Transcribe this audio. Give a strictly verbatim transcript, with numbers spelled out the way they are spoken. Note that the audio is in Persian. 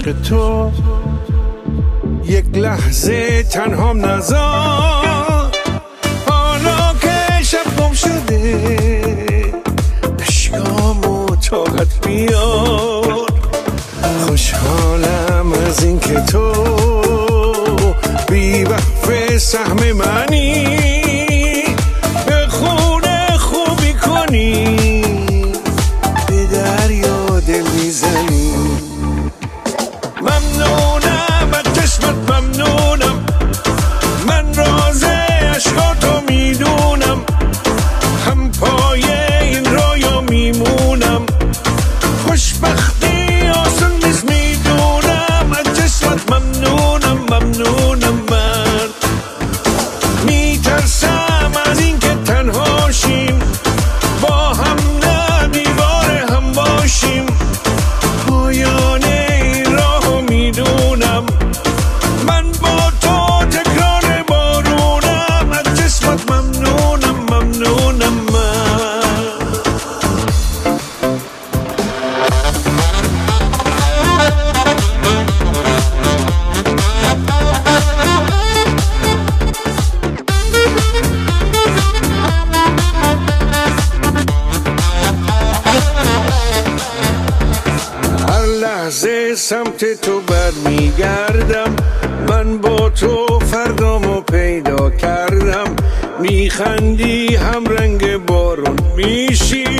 عشق تو یک لحظه تنهام نذار. حالا که شب گم شده اشکامو طاقت بیار. خوشحالم از این که تو بی وقف سهم منی، به خونه خوبی کنی، به دریا دل میزنی. ممنونم از چشمت، ممنونم، من راز عشقاتو میدونم، هم پایه این رایا میمونم. خوشبختی آسون نیست میدونم، از چشمت ممنونم، ممنونم. من میترسم از این که تنهاشیم، با هم نه دیوار هم باشیم. پایان این راهو میدونم، من با تو تکرار بارونم، از چشمت ممنونم، ممنونم. من هر لحظه سمت تو برمیگردم، من با تو فردامو پیدا کردم. میخندی هم رنگ بارون میشی،